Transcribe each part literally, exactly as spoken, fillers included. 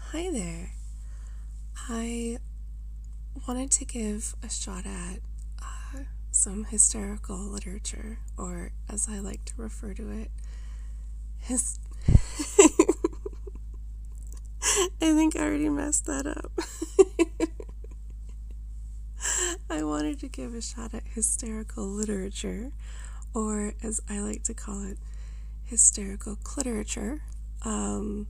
Hi there. I wanted to give a shot at uh, some hysterical literature, or as I like to refer to it, his. I think I already messed that up. I wanted to give a shot at hysterical literature, or as I like to call it, hysterical cliterature. Um,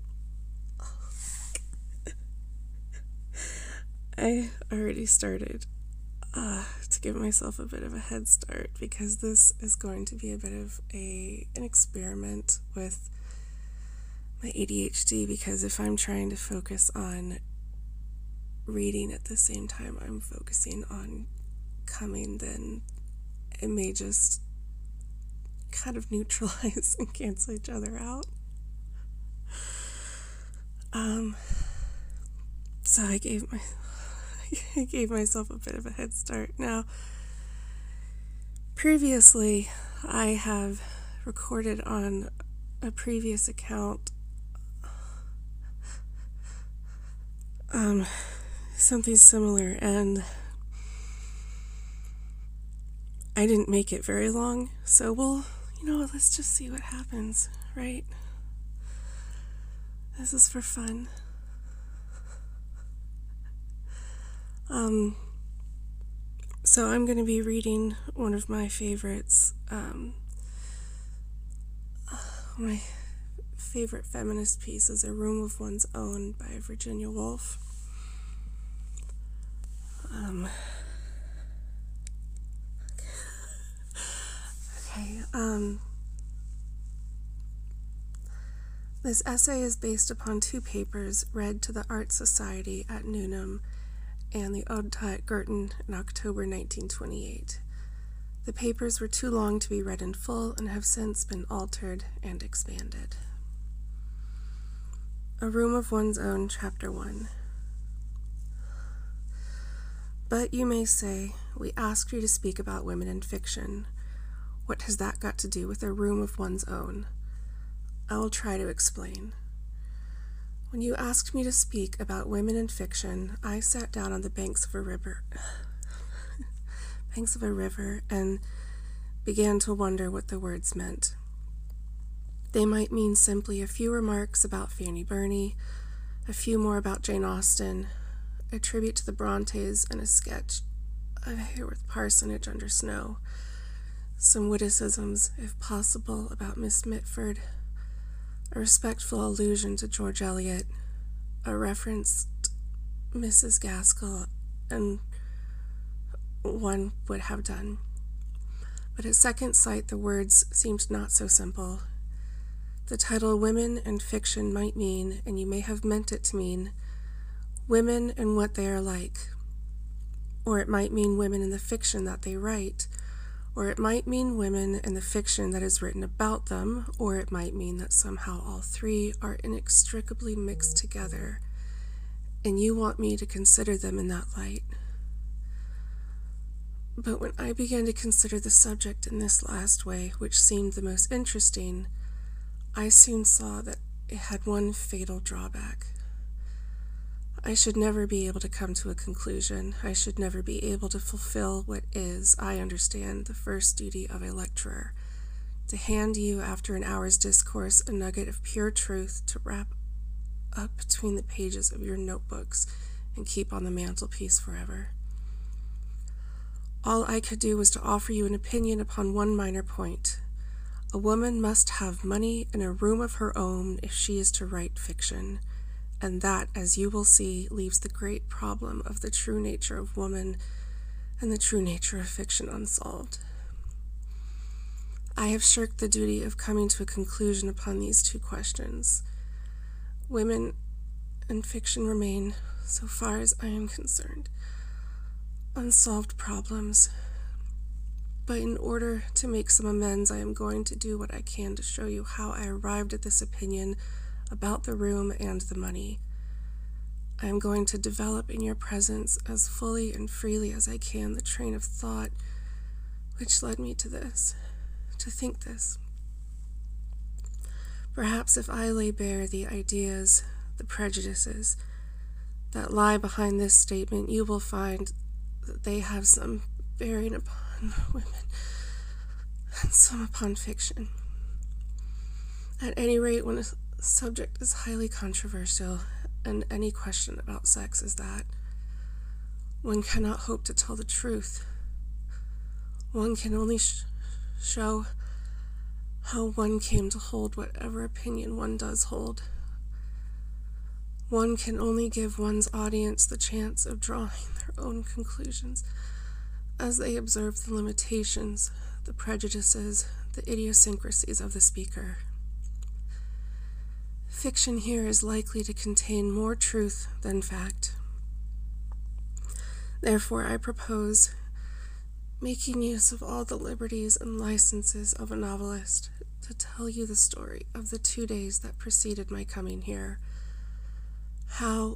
I already started uh, to give myself a bit of a head start because this is going to be a bit of a an experiment with my A D H D, because if I'm trying to focus on reading at the same time I'm focusing on coming, then it may just kind of neutralize and cancel each other out. Um, so I gave my I gave myself a bit of a head start. Now, previously, I have recorded on a previous account um, something similar, and I didn't make it very long, so we'll, you know, let's just see what happens, right? This is for fun. Um, so I'm going to be reading one of my favorites, um, my favorite feminist piece is A Room of One's Own by Virginia Woolf. Um, okay, um, this essay is based upon two papers read to the Art Society at Newnham and the Odense at Girton in October nineteen twenty-eight. The papers were too long to be read in full and have since been altered and expanded. A Room of One's Own, Chapter one. But you may say, we asked you to speak about women in fiction. What has that got to do with a room of one's own? I will try to explain. When you asked me to speak about women in fiction, I sat down on the banks of a river, banks of a river, and began to wonder what the words meant. They might mean simply a few remarks about Fanny Burney, a few more about Jane Austen, a tribute to the Brontes, and a sketch of Haworth Parsonage under snow, some witticisms, if possible, about Miss Mitford, a respectful allusion to George Eliot, a reference to Missus Gaskell, and one would have done. But at second sight the words seemed not so simple. The title Women and Fiction might mean, and you may have meant it to mean, women and what they are like. Or it might mean women in the fiction that they write. Or it might mean women in the fiction that is written about them. Or it might mean that somehow all three are inextricably mixed together, and you want me to consider them in that light. But when I began to consider the subject in this last way, which seemed the most interesting, I soon saw that it had one fatal drawback. I should never be able to come to a conclusion. I should never be able to fulfill what is, I understand, the first duty of a lecturer, to hand you, after an hour's discourse, a nugget of pure truth to wrap up between the pages of your notebooks and keep on the mantelpiece forever. All I could do was to offer you an opinion upon one minor point. A woman must have money and a room of her own if she is to write fiction. And that, as you will see, leaves the great problem of the true nature of woman and the true nature of fiction unsolved. I have shirked the duty of coming to a conclusion upon these two questions. Women and fiction remain, so far as I am concerned, unsolved problems. But in order to make some amends, I am going to do what I can to show you how I arrived at this opinion about the room and the money. I am going to develop in your presence as fully and freely as I can the train of thought which led me to this, to think this. Perhaps if I lay bare the ideas, the prejudices, that lie behind this statement, you will find that they have some bearing upon women and some upon fiction. At any rate, when a subject is highly controversial, and any question about sex is that, one cannot hope to tell the truth. One can only sh- show how one came to hold whatever opinion one does hold. One can only give one's audience the chance of drawing their own conclusions as they observe the limitations, the prejudices, the idiosyncrasies of the speaker. Fiction here is likely to contain more truth than fact. Therefore, I propose making use of all the liberties and licenses of a novelist to tell you the story of the two days that preceded my coming here. How,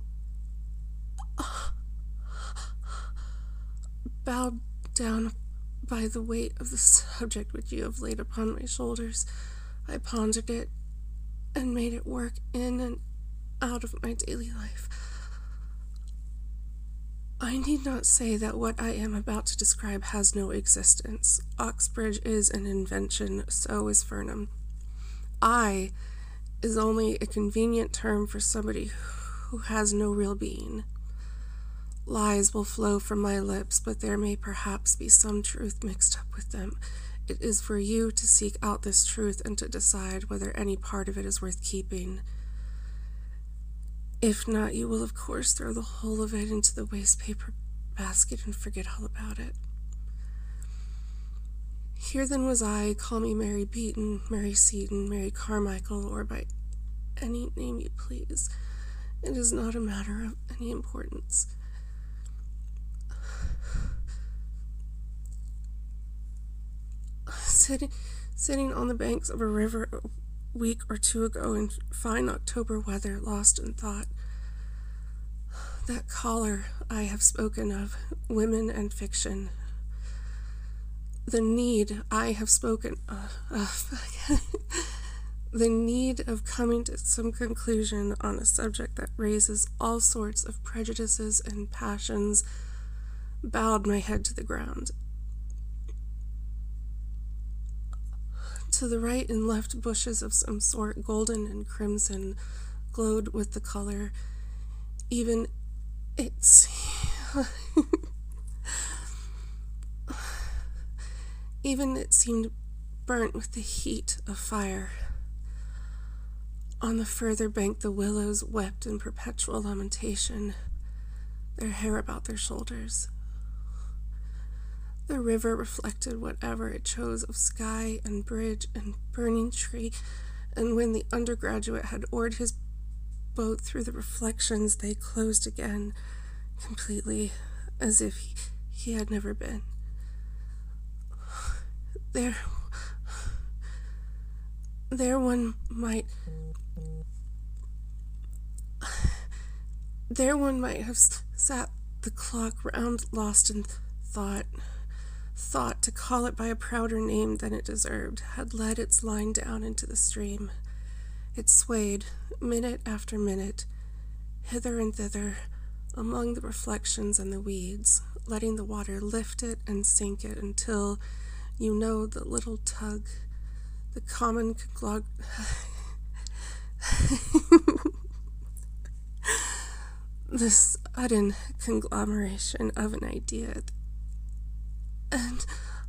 bowed down by the weight of the subject which you have laid upon my shoulders, I pondered it and made it work in and out of my daily life. I need not say that what I am about to describe has no existence. Oxbridge is an invention, so is Fernham. I is only a convenient term for somebody who has no real being. Lies will flow from my lips, but there may perhaps be some truth mixed up with them. It is for you to seek out this truth and to decide whether any part of it is worth keeping. If not, you will of course throw the whole of it into the waste paper basket and forget all about it. Here then was I, call me Mary Beaton, Mary Seaton, Mary Carmichael, or by any name you please. It is not a matter of any importance. Sitting, sitting on the banks of a river a week or two ago in fine October weather, lost in thought. That caller I have spoken of, women and fiction. The need I have spoken of, of the need of coming to some conclusion on a subject that raises all sorts of prejudices and passions, bowed my head to the ground. To the right and left, bushes of some sort, golden and crimson, glowed with the color. Even it seemed, even it seemed burnt with the heat of fire. On the further bank, the willows wept in perpetual lamentation, their hair about their shoulders. The river reflected whatever it chose of sky and bridge and burning tree, and when the undergraduate had oared his boat through the reflections, they closed again, completely, as if he, he had never been. There, there one might, there one might have sat the clock round, lost in thought. Thought, to call it by a prouder name than it deserved, had led its line down into the stream. It swayed, minute after minute, hither and thither, among the reflections and the weeds, letting the water lift it and sink it until, you know, the little tug, the common conglog... the sudden conglomeration of an idea and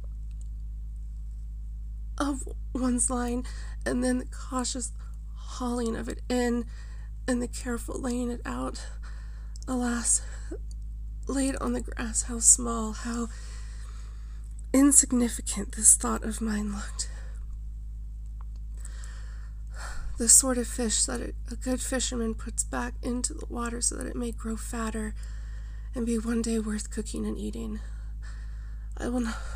of one's line, and then the cautious hauling of it in, and the careful laying it out. Alas, laid on the grass, how small, how insignificant this thought of mine looked. The sort of fish that a good fisherman puts back into the water so that it may grow fatter and be one day worth cooking and eating. I will not,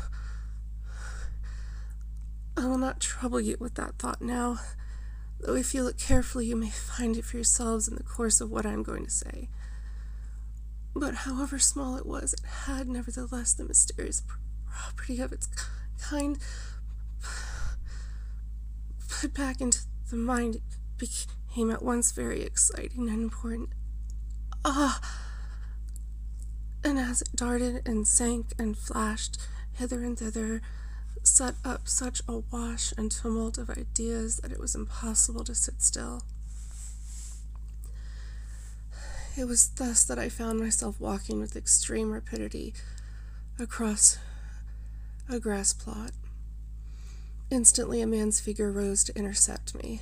I will not trouble you with that thought now, though if you look carefully you may find it for yourselves in the course of what I am going to say. But however small it was, it had nevertheless the mysterious property of its kind put back into the mind. It became at once very exciting and important. Ah! And as it darted and sank and flashed hither and thither, set up such a wash and tumult of ideas that it was impossible to sit still. It was thus that I found myself walking with extreme rapidity across a grass plot. Instantly a man's figure rose to intercept me.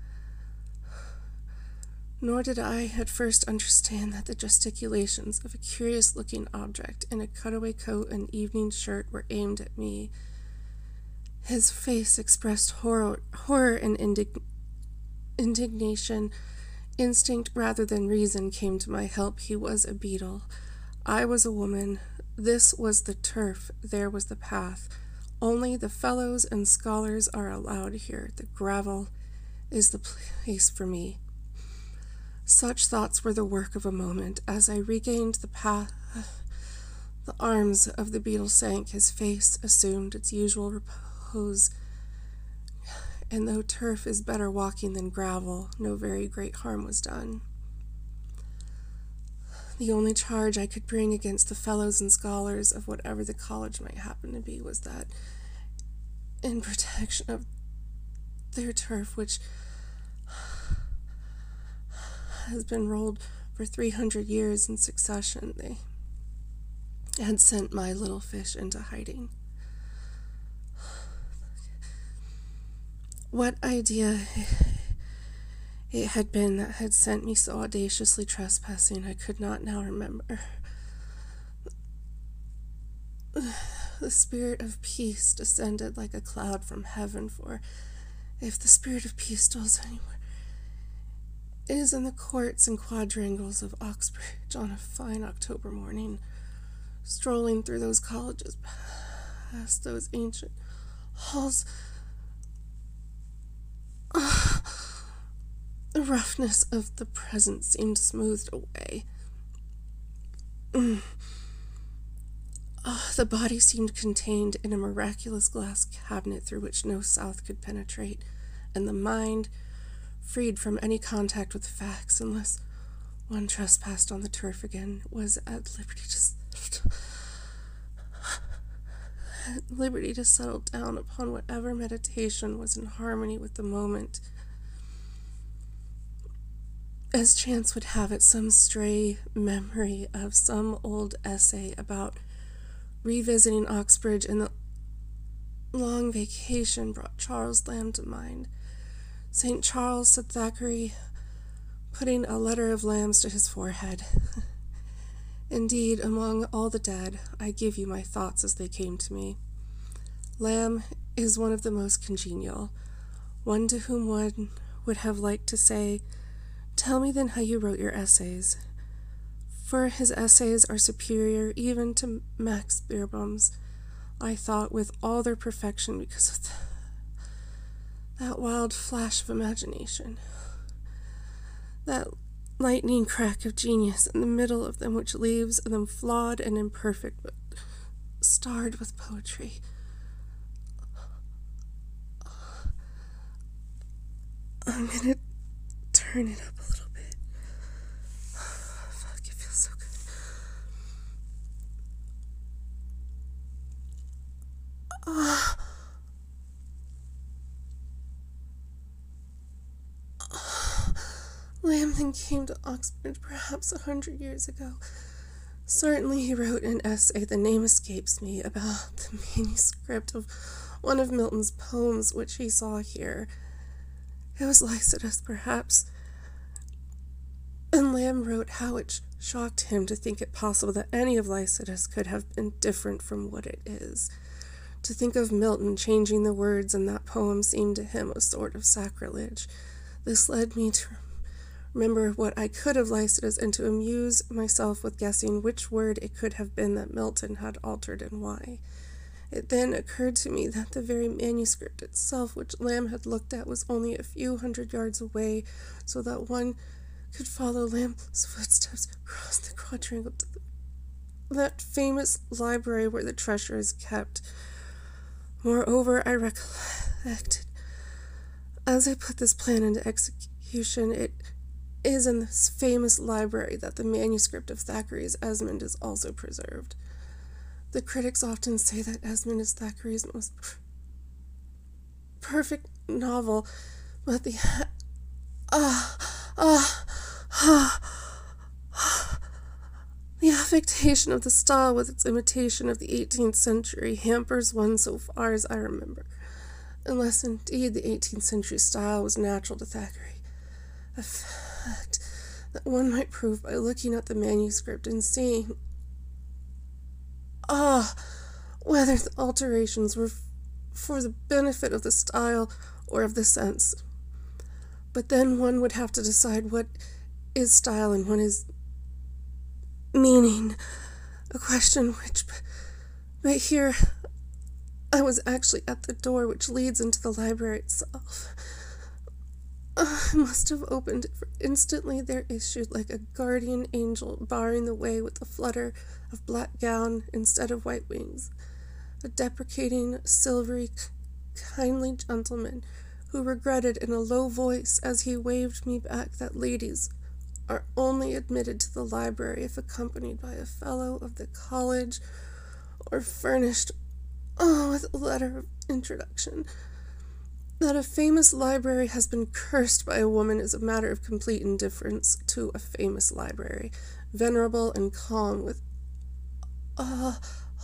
Nor did I at first understand that the gesticulations of a curious-looking object in a cutaway coat and evening shirt were aimed at me. His face expressed horror, horror and indig- indignation. Instinct rather than reason came to my help. He was a beetle. I was a woman. This was the turf. There was the path. Only the fellows and scholars are allowed here. The gravel is the place for me. Such thoughts were the work of a moment. As I regained the path, the arms of the beetle sank. His face assumed its usual repose. And though turf is better walking than gravel, no very great harm was done. The only charge I could bring against the fellows and scholars of whatever the college might happen to be was that, in protection of their turf, which has been rolled for three hundred years in succession, they had sent my little fish into hiding. What idea it had been that had sent me so audaciously trespassing, I could not now remember. The spirit of peace descended like a cloud from heaven, for if the spirit of peace dwells anywhere, it is in the courts and quadrangles of Oxbridge on a fine October morning, strolling through those colleges, past those ancient halls. Uh, the roughness of the present seemed smoothed away. Mm. Uh, the body seemed contained in a miraculous glass cabinet through which no south could penetrate, and the mind, freed from any contact with facts unless one trespassed on the turf again, was at liberty to at liberty to settle down upon whatever meditation was in harmony with the moment. As chance would have it, some stray memory of some old essay about revisiting Oxbridge in the long vacation brought Charles Lamb to mind. Saint Charles, said Thackeray, putting a letter of Lamb's to his forehead. Indeed, among all the dead, I give you my thoughts as they came to me. Lamb is one of the most congenial, one to whom one would have liked to say, "Tell me then how you wrote your essays." For his essays are superior even to Max Beerbohm's, I thought, with all their perfection, because of the, that wild flash of imagination, that lightning crack of genius in the middle of them, which leaves them flawed and imperfect, but starred with poetry. I'm gonna turn it up a little bit. Fuck, it feels so good. Uh, Lamb then came to Oxford perhaps a hundred years ago. Certainly he wrote an essay, the name escapes me, about the manuscript of one of Milton's poems which he saw here. It was Lycidas, perhaps. And Lamb wrote how it shocked him to think it possible that any of Lycidas could have been different from what it is. To think of Milton changing the words in that poem seemed to him a sort of sacrilege. This led me to remember what I could of Lycidas and to amuse myself with guessing which word it could have been that Milton had altered and why. It then occurred to me that the very manuscript itself, which Lamb had looked at, was only a few hundred yards away, so that one could follow Lamb's footsteps across the quadrangle to the, that famous library where the treasure is kept. Moreover, I recollected, as I put this plan into execution, it is in this famous library that the manuscript of Thackeray's Esmond is also preserved. The critics often say that Esmond is Thackeray's most per- perfect novel, but the ah ah ah the affectation of the style with its imitation of the eighteenth century hampers one so far as I remember, unless indeed the eighteenth century style was natural to Thackeray, a fact that one might prove by looking at the manuscript and seeing ah whether the alterations were f- for the benefit of the style or of the sense. But then one would have to decide what is style and what is meaning, a question which, but here I was actually at the door which leads into the library itself. Uh, I must have opened it, for instantly there issued like a guardian angel barring the way with a flutter of black gown instead of white wings, a deprecating, silvery, kindly gentleman who regretted in a low voice as he waved me back that ladies are only admitted to the library if accompanied by a fellow of the college or furnished oh, with a letter of introduction. That a famous library has been cursed by a woman is a matter of complete indifference to a famous library, venerable and calm with uh,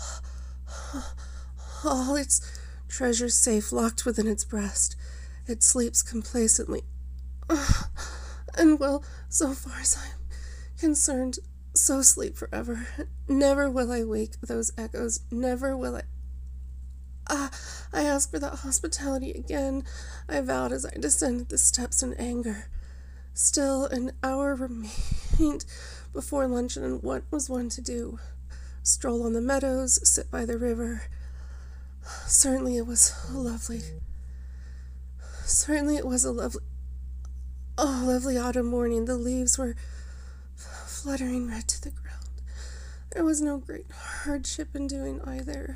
all its treasures safe locked within its breast. It sleeps complacently. Uh, and will, so far as I am concerned, so sleep forever. Never will I wake those echoes. Never will I. Ah, I asked for that hospitality again, I vowed as I descended the steps in anger. Still an hour remained before luncheon, and what was one to do? Stroll on the meadows, sit by the river. Certainly it was lovely. Certainly it was a lovely, oh, lovely autumn morning. The leaves were fluttering red to the ground. There was no great hardship in doing either.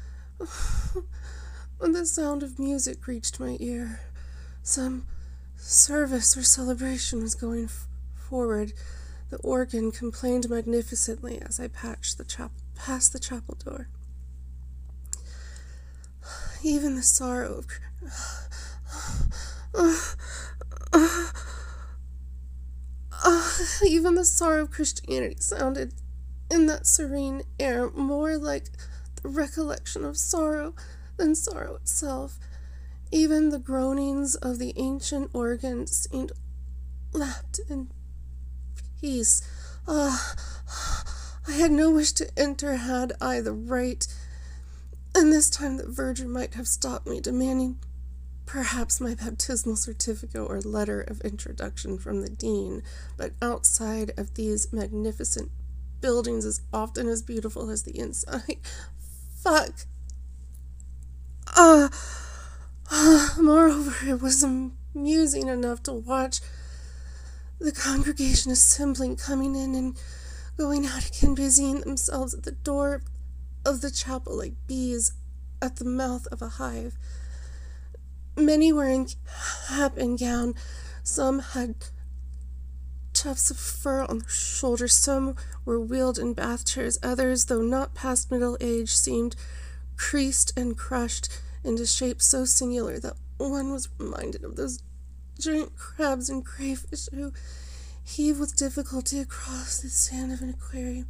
When the sound of music reached my ear, some service or celebration was going f- forward. The organ complained magnificently as I patched the chap- past the chapel door. Even the sorrow of uh, uh, uh, even the sorrow of Christianity sounded in that serene air more like the recollection of sorrow than sorrow itself. Even the groanings of the ancient organ seemed lapped in peace. Ah, I had no wish to enter had I the right, and this time the verger might have stopped me, demanding perhaps my baptismal certificate or letter of introduction from the dean, but outside of these magnificent buildings is often as beautiful as the inside. Fuck. Ah. Uh, moreover, it was amusing enough to watch the congregation assembling, coming in and going out again, busying themselves at the door of the chapel like bees at the mouth of a hive. Many were in cap and gown. Some had tufts of fur on their shoulders. Some were wheeled in bath chairs. Others, though not past middle age, seemed creased and crushed into shapes so singular that one was reminded of those giant crabs and crayfish who heave with difficulty across the sand of an aquarium.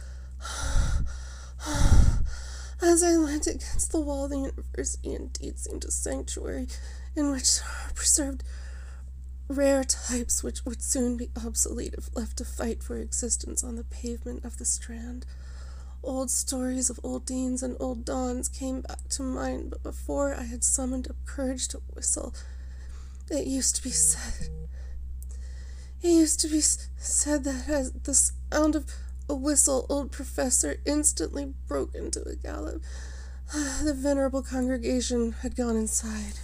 As I leant against the wall, the university indeed seemed a sanctuary in which are preserved rare types which would soon be obsolete if left to fight for existence on the pavement of the Strand. Old stories of old deans and old dons came back to mind, but before I had summoned up courage to whistle, it used to be said, it used to be said that as the sound of a whistle, old Professor instantly broke into a gallop. The venerable congregation had gone inside.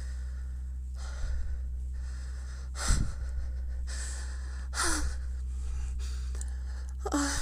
Uh,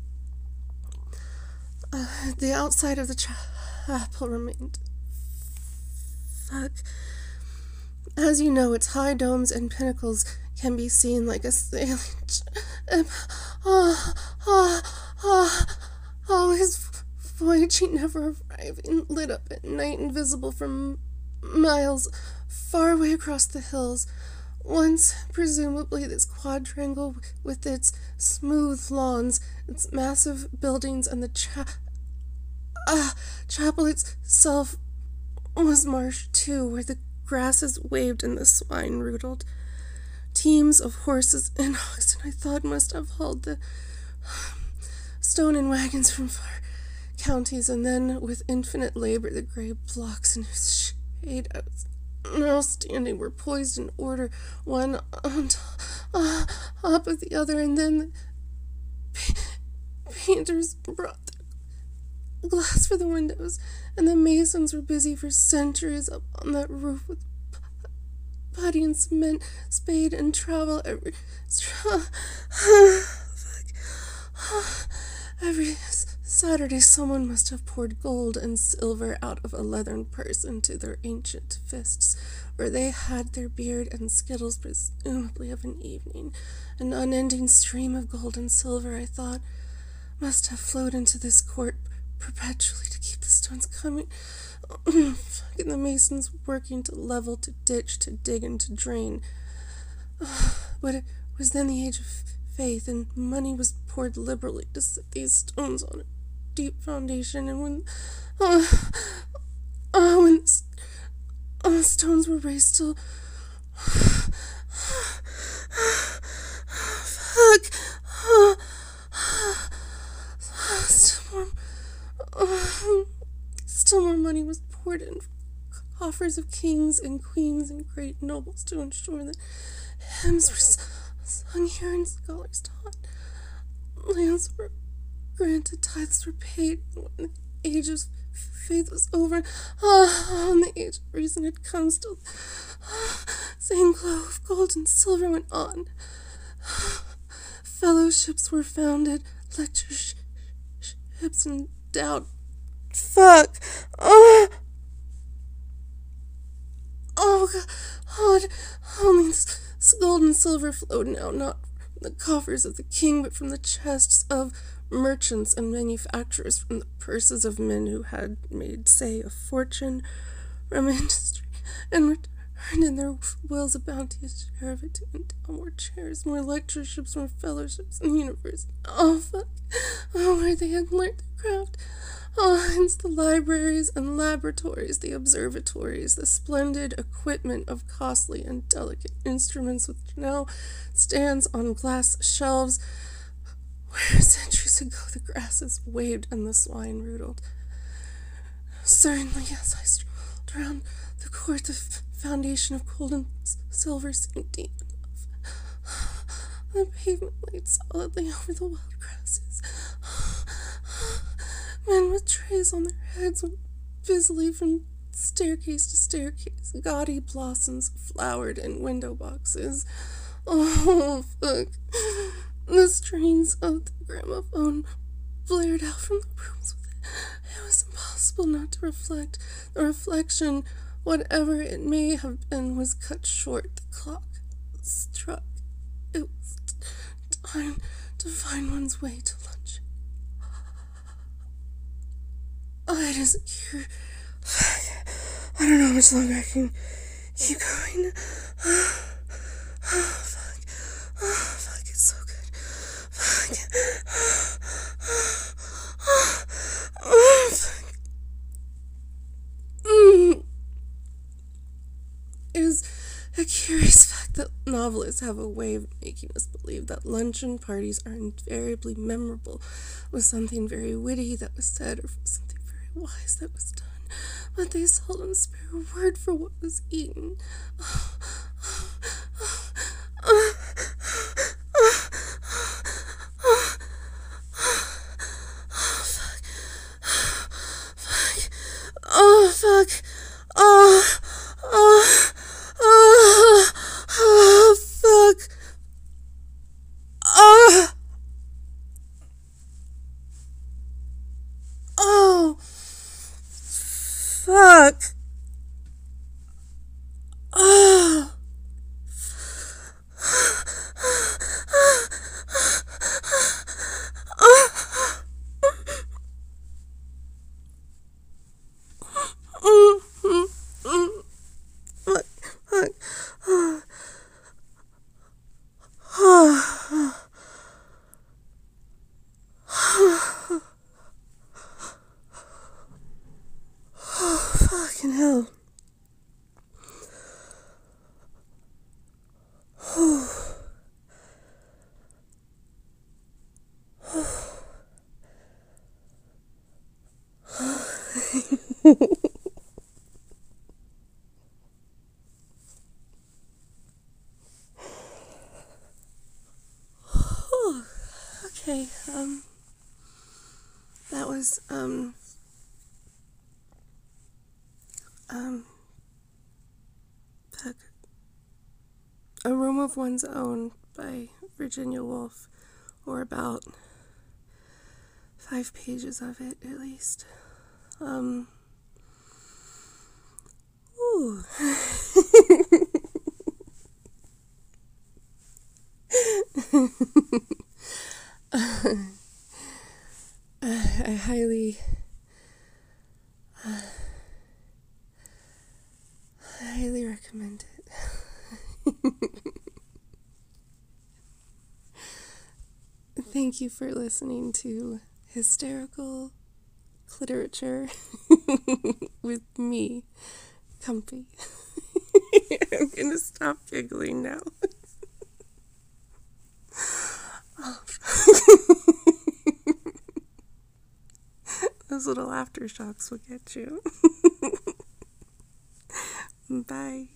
uh, the outside of the chapel remained. Fuck. As you know, its high domes and pinnacles can be seen like a sailing ship. Ah, ah, ah, oh, his voyage never arriving, lit up at night, invisible from miles far away across the hills. Once, presumably, this quadrangle with its smooth lawns, its massive buildings, and the cha- ah, chapel itself was marsh too, where the grasses waved and the swine rootled. Teams of horses and oxen, I thought, must have hauled the stone in wagons from far counties, and then, with infinite labor, the gray blocks in whose shade I was now standing were poised in order, one on top of the other, and then the pa- painters brought the glass for the windows, and the masons were busy for centuries up on that roof with putty and cement, spade and trowel. Every straw, every Saturday someone must have poured gold and silver out of a leathern purse into their ancient fists, where they had their beard and skittles, presumably of an evening. An unending stream of gold and silver, I thought, must have flowed into this court perpetually to keep the stones coming. And the masons working to level, to ditch, to dig, and to drain. But it was then the age of faith, and money was poured liberally to set these stones on a deep foundation, and when uh, uh, when the uh, stones were raised till fuck uh, still more uh, still more money was poured in coffers of kings and queens and great nobles to ensure that hymns were sung here and scholars taught, lands were granted, tithes were paid, when the age of faith was over, ah, and the age of reason had come, still ah, same glow of gold and silver went on. Fellowships were founded, lectureships endowed. Fuck! Oh, oh God! Only this gold and silver flowed now, not from the coffers of the king, but from the chests of merchants and manufacturers, from the purses of men who had made, say, a fortune from industry, and returned in their wills a bounteous share of it to endow more chairs, more lectureships, more fellowships in the universe. Oh, fuck. Oh, where they had learned their craft. Oh, hence the libraries and laboratories, the observatories, the splendid equipment of costly and delicate instruments which now stands on glass shelves, where centuries ago the grasses waved and the swine rootled. Certainly, as I strolled around the court, the f- foundation of gold and s- silver seemed deep enough. The pavement laid solidly over the wild grasses. Men with trays on their heads went busily from staircase to staircase. Gaudy blossoms flowered in window boxes. Oh, fuck. The strains of the gramophone blared out from the rooms with it. It was impossible not to reflect. The reflection, whatever it may have been, was cut short. The clock struck. It was time to find one's way to lunch. Oh, it is here. I don't know how much longer I can keep going. Oh, fuck. Oh, fuck, it's so good. Fuck. Oh, fuck. Mm. It is a curious fact that novelists have a way of making us believe that luncheon parties are invariably memorable, with something very witty that was said or something wise that was done, but they seldom spare a word for what was eaten. Oh, fuck. Fuck. Oh, fuck. Oh, oh, oh, oh, fuck. Oh, oh. Fuck. Oh. Okay, um, that was, um, um, the, A Room of One's Own by Virginia Woolf, or about five pages of it, at least. Um, ooh. uh, I highly, uh, I highly recommend it. Thank you for listening to Hysterical Literature with me, Comfy. I'm gonna stop giggling now. Those little aftershocks will get you. Bye.